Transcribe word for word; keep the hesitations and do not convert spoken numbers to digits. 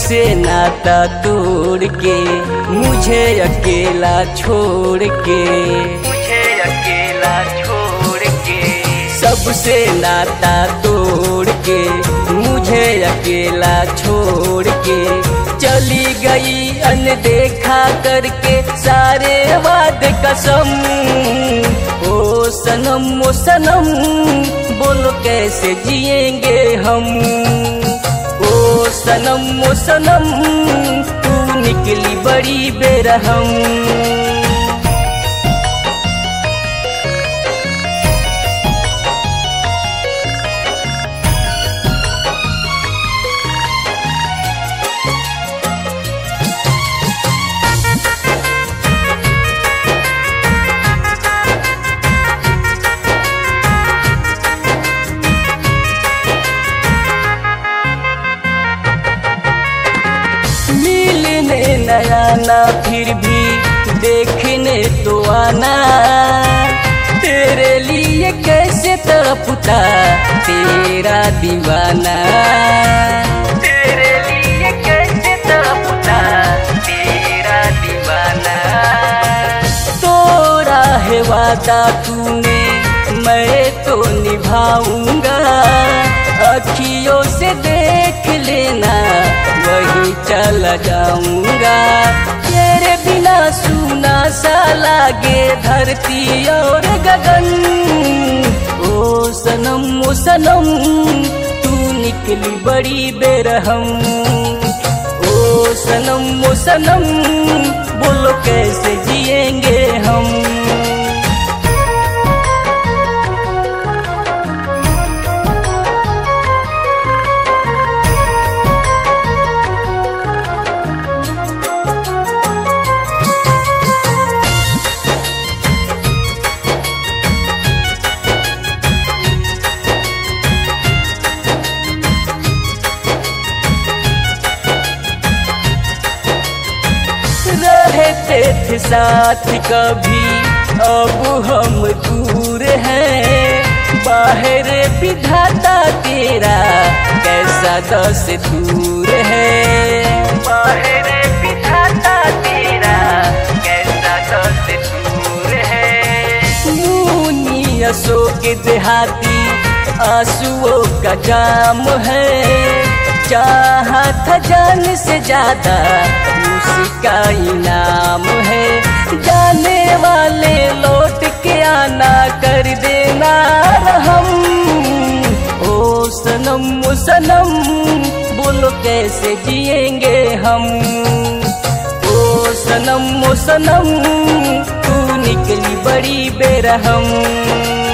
सबसे नाता तोड़ के मुझे अकेला छोड़ के मुझे अकेला छोड़ के सबसे नाता तोड़ के मुझे अकेला छोड़ के चली गई अनदेखा करके सारे वादे कसम। ओ सनम ओ सनम बोलो कैसे जिएंगे हम। ओ सनम ओ सनम तू निकली बड़ी बेरहम। नया ना फिर भी देखने तो आना, तेरे लिए कैसे तड़पता तेरा दीवाना। तेरे लिए कैसे तड़पता तेरा दीवाना। तोड़ा है वादा तूने मैं तो निभाऊंगा, अखियों से देख लेना वही चला जाऊंगा। तेरे बिना सूना सा लागे धरती और गगन। ओ सनम ओ सनम तू निकली बड़ी बेरहम। ओ सनम ओ सनम बोलो कैसे जिएंगे हम। रहते थे साथ कभी अब हम दूर हैं, बाहर विधाता तेरा कैसा दस दूर है। बाहर विधाता तेरा कैसा दस दूर है। मुनी अशोक देहाती आंसुओं का जाम है, चाहा था जान से ज्यादा उसी का इनाम है। जाने वाले लौट के आना कर देना रहम। ओ सनम ओ सनम बोलो कैसे जिएंगे हम। ओ सनम ओ सनम तू निकली बड़ी बेरहम।